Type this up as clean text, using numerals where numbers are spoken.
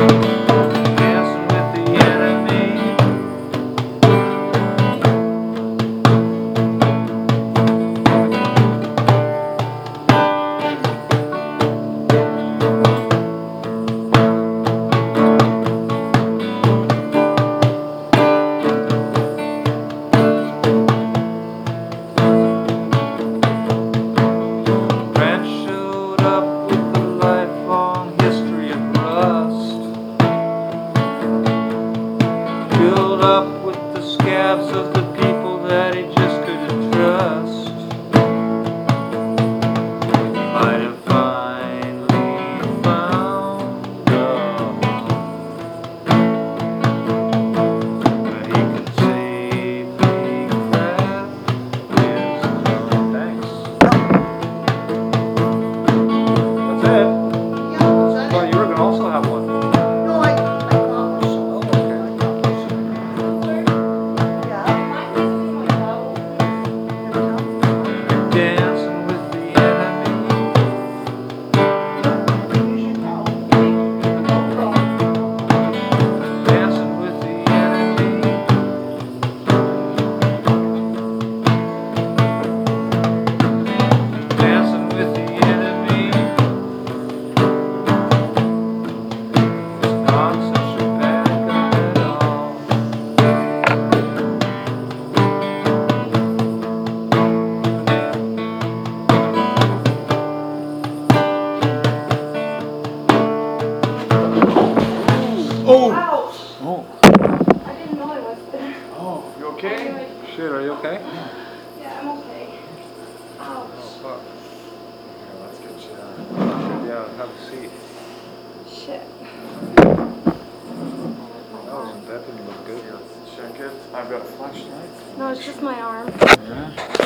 Dancing with the enemy. Ranch showed up with a lifelong history of rust, filled up with the scabs of the people that he just couldn't trust. He might have finally found love, but he could safely craft his own. Thanks. That's it. Yeah, is that Well, it? you were gonna also have one. No, I got some. Oh, okay. Yeah. Dancing with the enemy. Dancing with the enemy. Dancing with the enemy. It's not such a bad guy at all. Oh! Ouch! Oh. I didn't know I was there. Oh, you okay? Shit, are you okay? Yeah, I'm okay. Ouch. Fuck. Here, let's get you down. Yeah, have a seat. Shit. That wasn't bad, didn't look good. Check it. I've got a flashlight. No, it's just my arm. Yeah.